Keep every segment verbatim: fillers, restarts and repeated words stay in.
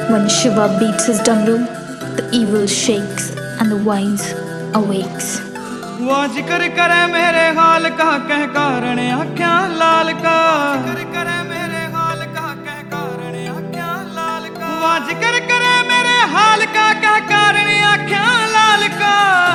When Shiva beats his damru, the evil shakes and the wise awakes. वो जिक्र करे मेरे हाल का कह कारण आख्या लाल का, जिक्र करे मेरे हाल का कह कारण आख्या लाल का, वो जिक्र करे मेरे हाल का कह कारण आख्या लाल का।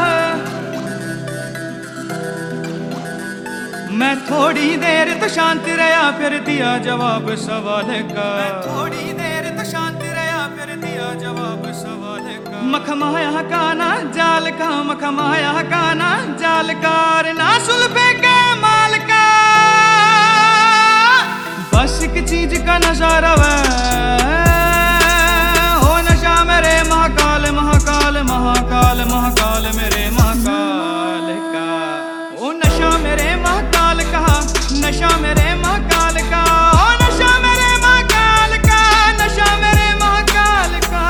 मैं थोड़ी देर तो शांत रहा फिर दिया जवाब सवाल का, मैं थोड़ी देर तो शांत रहा फिर दिया जवाब सवाल का। मखमाया का ना जाल का, मखमाया का ना जाल का, ना सुल्फे के माल का। बस एक चीज का नजारा है, हो नशा मेरे महाकाल महाकाल महाकाल महाकाल मेरे महाकाल का। ओ नशा मेरे महाकाल का, नशा मेरे महाकाल का, ओ नशा मेरे महाकाल का, नशा मेरे महाकाल का।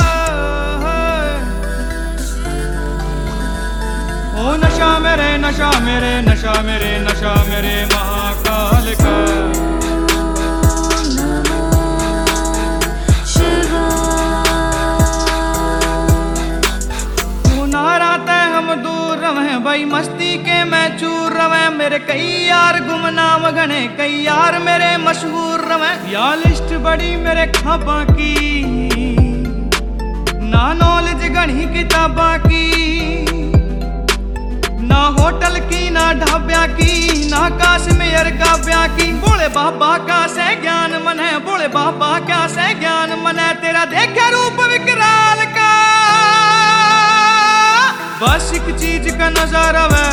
ओ नशा मेरे नशा मेरे नशा मेरे नशा मेरे महाकाल का। भाई मस्ती के मैं चूर रवे, मेरे कई यार गुमनाम घने, कई यार मेरे मशहूर रवे। या लिस्ट बड़ी मेरे खाबा की, ना नॉलेज घनी किताबा की, ना होटल की ना ढाब्या की, ना काश्मीर काव्या की। बोले बाबा का से ज्ञान मन है, बोले बाबा क्या से ज्ञान मन है, तेरा देखे रूप विकराल का। बस एक चीज का नजारा है,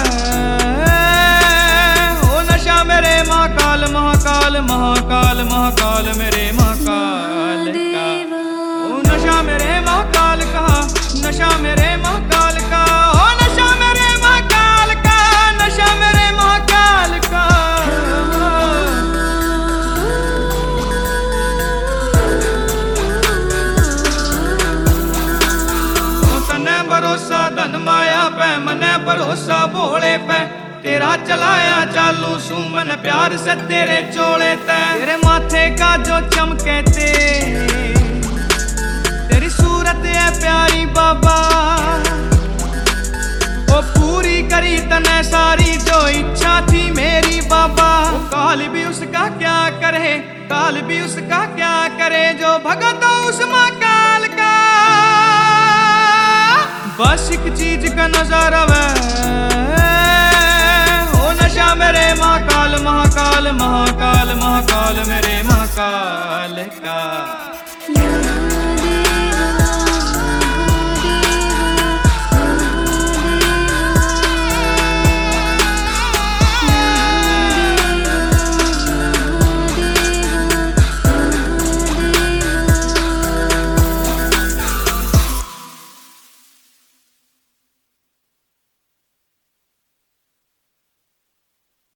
ओ नशा मेरे महाकाल महाकाल महाकाल महाकाल मेरे महाकाल का। ओ नशा मेरे महाकाल का, नशा मेरे महाकाल का, ओ नशा मेरे महाकाल का, नशा मेरे महाकाल का। भरोसा धन माया पे, मने भरोसा भोले पे, तेरा चलाया चालू सू मन प्यार से तेरे चोले ते। तेरे माथे का जो चमके ते, तेरी सूरत है प्यारी बाबा, वो पूरी करी तने सारी जो इच्छा थी मेरी बाबा। काल भी उसका क्या करे, काल भी उसका क्या करे, जो भगत उस महाकाल का। बस एक चीज का नजारा है, ओ नशा मेरे महाकाल महाकाल महाकाल महाकाल मेरे महाकाल का।